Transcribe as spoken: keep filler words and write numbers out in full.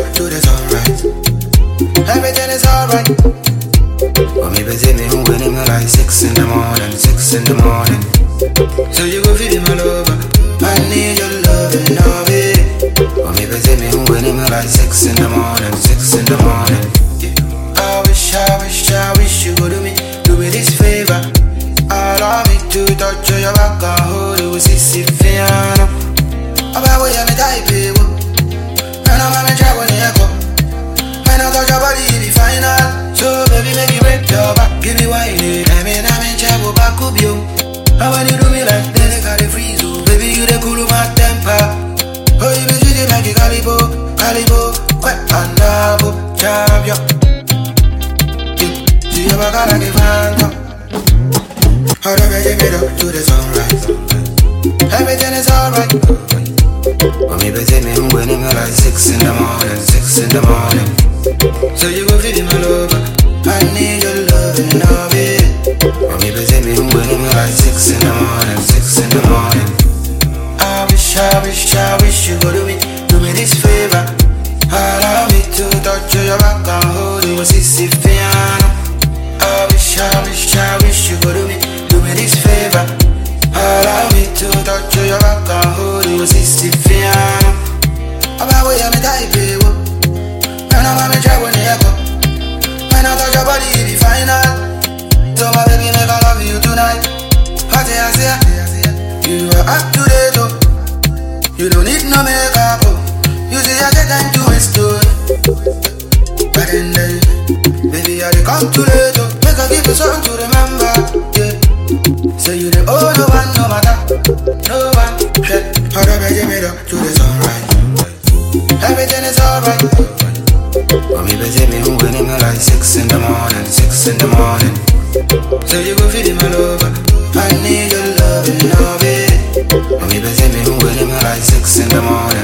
to the sunrise. Everything is alright. But me busy me when I'm like six in the morning, six in the morning. So you go feed my lover. I need your loving, now, babe. But me busy me when I'm like six in the morning, six in the morning. I wish, I wish, I wish you would do me, do me this favor. Allow me to touch your back and hold you, sissy fiano. About where I'm type, and I'm a job when you go. When I touch your body, be final. So baby, make you break your back, give me wine. I mean, I'm in trouble, back up you. And when you do me like that, I got a freeze. Baby, you the cool my temper. Oh, you be treated like a calibo, calibo, wet and double champion. You see, I got like a phantom. How do I get up to the sunrise? Everything is alright. But me busy me when I'm like six in the morning, six in the morning. So you go feed my lover. I need your loving, now, babe. But me busy me when I'm like six in the morning, six in the morning. I wish, I wish, I wish you go do me, do me this favor. Allow me to touch your back and hold you, sissy fiano. I wish, I wish, I wish you go do me, do me this favor. Allow me to touch your back and hold you, sissy fiano. About where I'm type, babe. And I'm a job when you go. When I touch your body, be final. So my baby, make I love you tonight. I say, I say, you are up to date, oh. You don't need no makeup, oh. You see, I get time to waste, oh. But then, baby, I come too late, oh. Make I give you something to remember, yeah. Say you the only one, no matter, no one. Hey, how do I get me up to the sunrise? Everything is alright. But me busy me when I'm like six in the morning, six in the morning. So you go feed my lover. I need your loving, now, babe. But me busy me when I'm like six in the morning.